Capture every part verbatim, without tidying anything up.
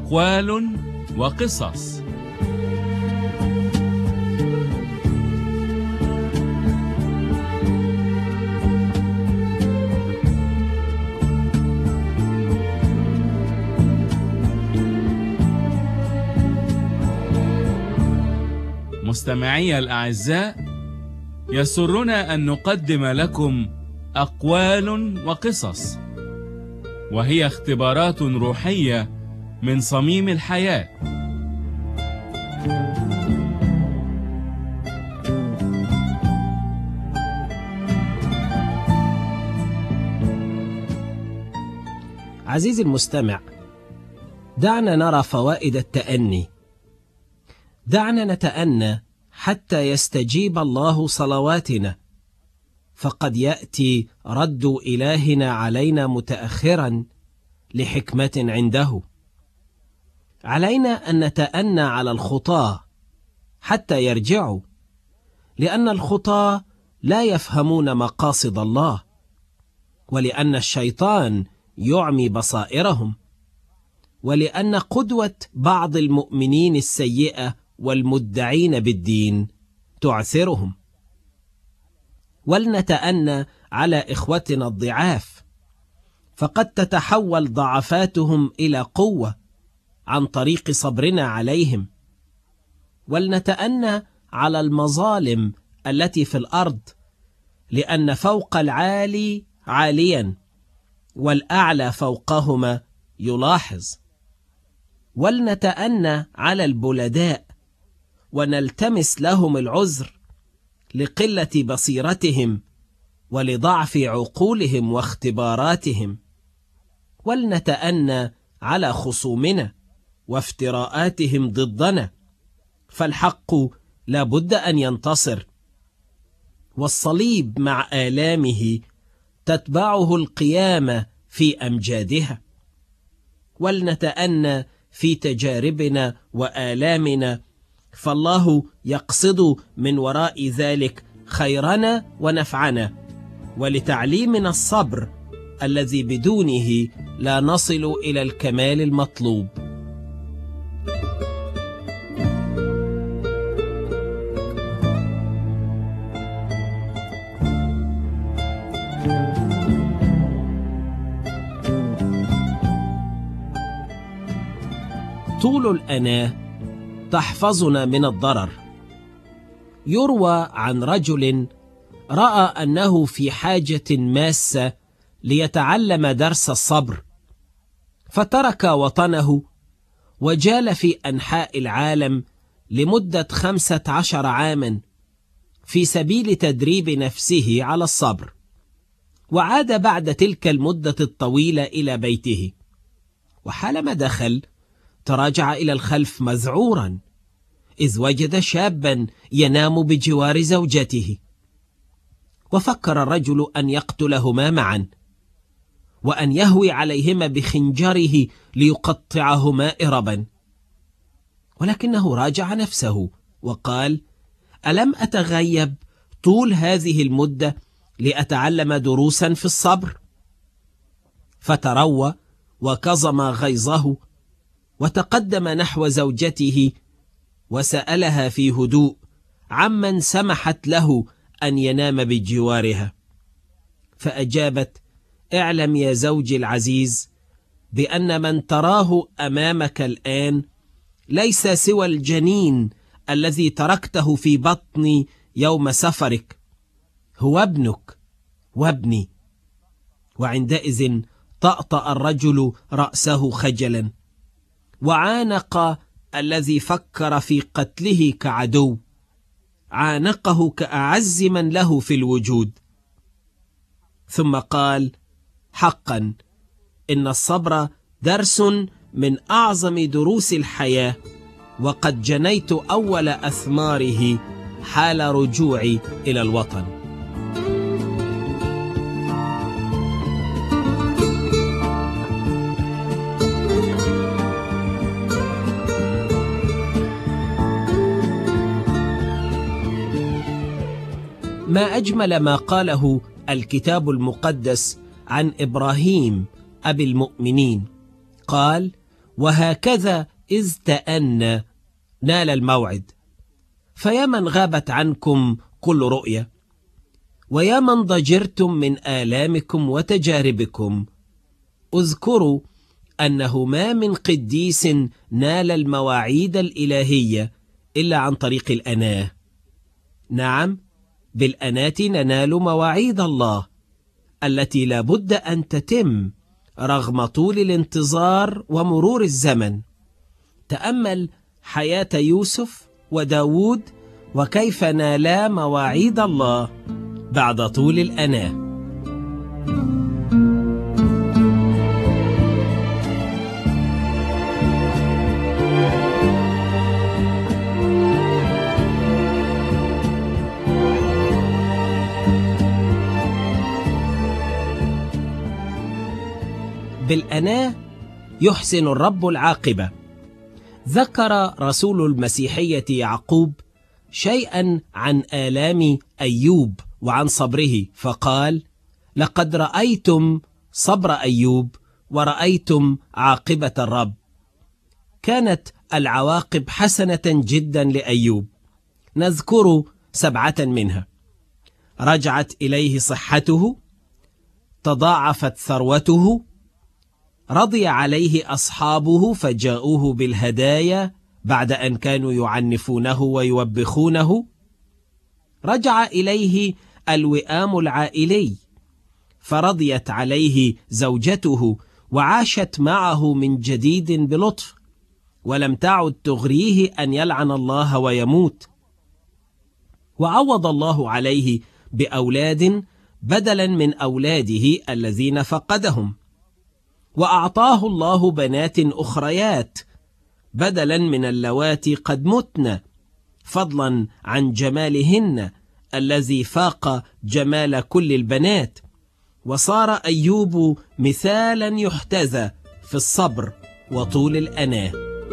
أقوال وقصص. مستمعي الأعزاء، يسرنا أن نقدم لكم أقوال وقصص، وهي اختبارات روحية من صميم الحياة. عزيزي المستمع، دعنا نرى فوائد التأني. دعنا نتأنى حتى يستجيب الله صلواتنا، فقد يأتي رد إلهنا علينا متأخرا لحكمة عنده. علينا أن نتأنى على الخطاة حتى يرجعوا، لأن الخطاة لا يفهمون مقاصد الله، ولأن الشيطان يعمي بصائرهم، ولأن قدوة بعض المؤمنين السيئة والمدعين بالدين تعثرهم. ولنتأنى على إخوتنا الضعاف، فقد تتحول ضعفاتهم إلى قوة عن طريق صبرنا عليهم. ولنتأنى على المظالم التي في الأرض، لأن فوق العالي عاليا والأعلى فوقهما يلاحظ. ولنتأنى على البلداء، ونلتمس لهم العذر لقلة بصيرتهم ولضعف عقولهم واختباراتهم. ولنتأنى على خصومنا وافتراءاتهم ضدنا، فالحق لا بد أن ينتصر، والصليب مع آلامه تتبعه القيامة في أمجادها. ولنتأنى في تجاربنا وآلامنا، فالله يقصد من وراء ذلك خيرنا ونفعنا، ولتعليمنا الصبر الذي بدونه لا نصل إلى الكمال المطلوب. طول الأناة تحفظنا من الضرر. يروى عن رجل رأى أنه في حاجة ماسة ليتعلم درس الصبر، فترك وطنه وجال في أنحاء العالم لمدة خمسة عشر عاما في سبيل تدريب نفسه على الصبر. وعاد بعد تلك المدة الطويلة إلى بيته، وحالما دخل تراجع إلى الخلف مذعورا، إذ وجد شابا ينام بجوار زوجته. وفكر الرجل أن يقتلهما معا، وأن يهوي عليهما بخنجره ليقطعهما إربا. ولكنه راجع نفسه وقال: ألم أتغيب طول هذه المدة لأتعلم دروسا في الصبر؟ فتروى وكظم غيظه، وتقدم نحو زوجته وسألها في هدوء عمن سمحت له أن ينام بجوارها. فأجابت: اعلم يا زوجي العزيز بأن من تراه أمامك الآن ليس سوى الجنين الذي تركته في بطني يوم سفرك، هو ابنك وابني. وعندئذ طأطأ الرجل رأسه خجلا، وعانق الذي فكر في قتله كعدو، عانقه كأعز من له في الوجود. ثم قال: حقا إن الصبر درس من أعظم دروس الحياة، وقد جنيت أول أثماره حال رجوعي إلى الوطن. ما أجمل ما قاله الكتاب المقدس عن إبراهيم أبي المؤمنين. قال: وهكذا إذ تأنى نال الموعد. فيا من غابت عنكم كل رؤية، ويا من ضجرتم من آلامكم وتجاربكم، اذكروا أنه ما من قديس نال المواعيد الإلهية إلا عن طريق الأناة. نعم، بالأناة ننال مواعيد الله التي لا بد أن تتم رغم طول الانتظار ومرور الزمن. تأمل حياة يوسف وداود وكيف نالا مواعيد الله بعد طول الأناة. بالأناة يحسن الرب العاقبة. ذكر رسول المسيحية يعقوب شيئا عن آلام أيوب وعن صبره، فقال: لقد رأيتم صبر أيوب ورأيتم عاقبة الرب. كانت العواقب حسنة جدا لأيوب، نذكر سبعة منها: رجعت إليه صحته، تضاعفت ثروته، رضي عليه أصحابه فجاءوه بالهدايا بعد أن كانوا يعنفونه ويوبخونه، رجع إليه الوئام العائلي فرضيت عليه زوجته وعاشت معه من جديد بلطف، ولم تعد تغريه أن يلعن الله ويموت، وعوض الله عليه بأولاد بدلا من أولاده الذين فقدهم، وأعطاه الله بنات أخريات بدلا من اللواتي قد متن، فضلا عن جمالهن الذي فاق جمال كل البنات. وصار أيوب مثالا يحتذى في الصبر وطول الأناة.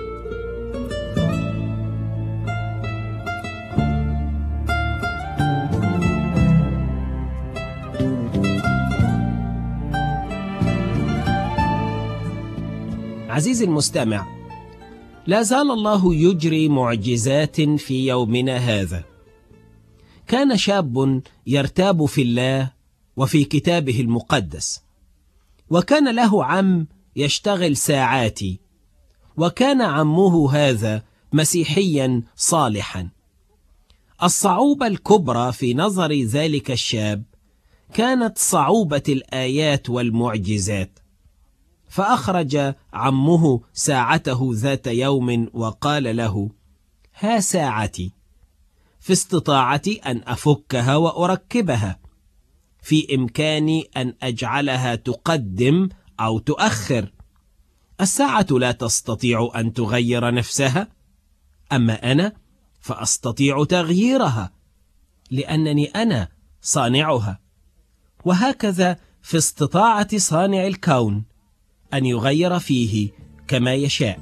عزيزي المستمع، لا زال الله يجري معجزات في يومنا هذا. كان شاب يرتاب في الله وفي كتابه المقدس، وكان له عم يشتغل ساعات، وكان عمه هذا مسيحيا صالحا. الصعوبة الكبرى في نظر ذلك الشاب كانت صعوبة الآيات والمعجزات، فأخرج عمه ساعته ذات يوم وقال له: ها ساعتي، في استطاعتي أن أفكها وأركبها، في إمكاني أن أجعلها تقدم أو تؤخر. الساعة لا تستطيع أن تغير نفسها، أما أنا فأستطيع تغييرها لأنني أنا صانعها. وهكذا في استطاعة صانع الكون أن يغير فيه كما يشاء.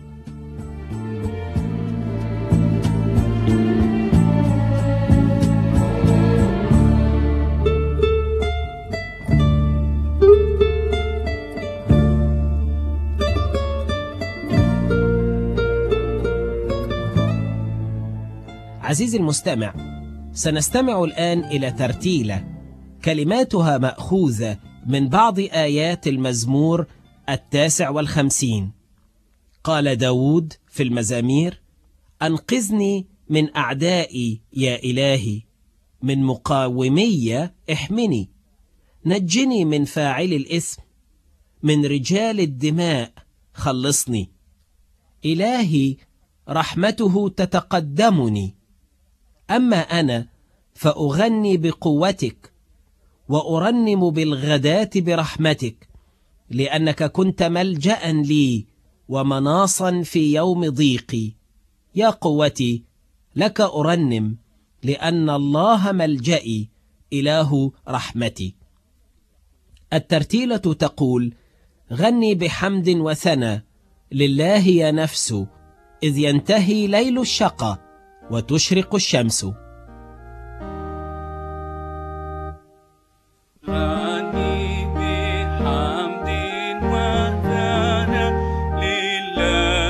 عزيزي المستمع، سنستمع الآن إلى ترتيلة كلماتها مأخوذة من بعض آيات المزمور التاسع والخمسين. قال داود في المزامير: أنقذني من أعدائي يا إلهي، من مقاومي احمني، نجني من فاعل الإثم، من رجال الدماء خلصني. إلهي رحمته تتقدمني، أما أنا فأغني بقوتك وأرنم بالغداة برحمتك، لأنك كنت ملجأ لي ومناصا في يوم ضيقي. يا قوتي، لك أرنم، لأن الله ملجئي، إله رحمتي. الترتيلة تقول: غني بحمد وثنى لله يا نفس، إذ ينتهي ليل الشقى وتشرق الشمس. غني بحمد وثنى لله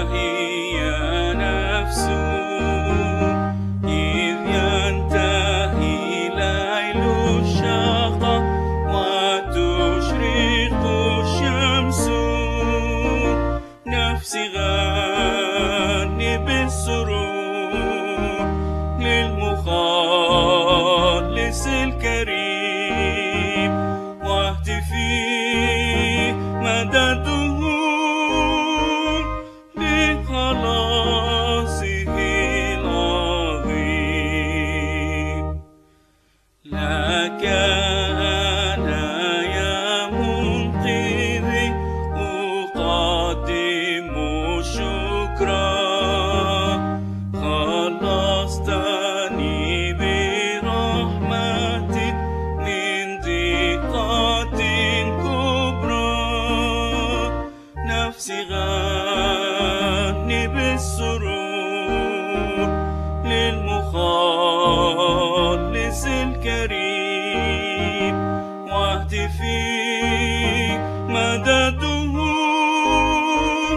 الكريم واهتفي مدى الدهور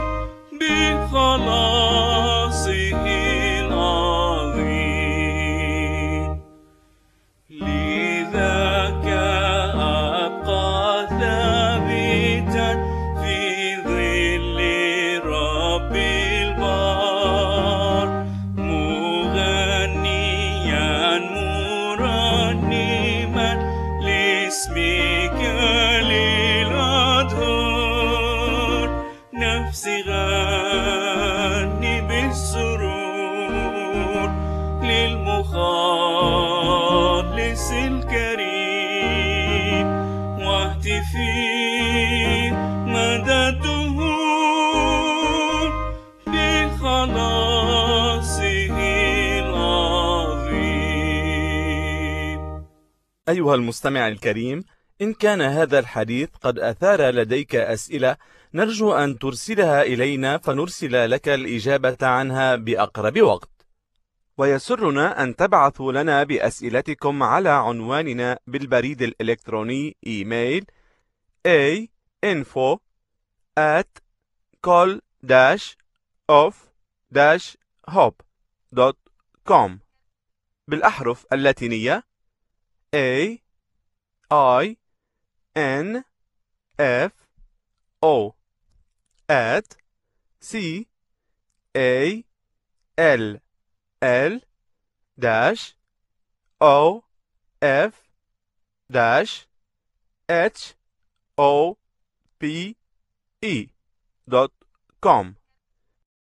بخلاصه العظيم. لذاك أبقى ثابتا في ظل رب البار مغنيا مرنما لاسمك للأدهار. نفسي غني بالسرور للمخلص الكريم واهتفي مدى الدهور بخلاصه العظيم. أيها المستمع الكريم، إن كان هذا الحديث قد أثار لديك أسئلة نرجو أن ترسلها إلينا فنرسل لك الإجابة عنها بأقرب وقت. ويسرنا أن تبعثوا لنا بأسئلتكم على عنواننا بالبريد الإلكتروني إيميل a info at col dash of dash hope dot com بالأحرف اللاتينية A I N F O at C A L L dash O F dash H O P E dot com.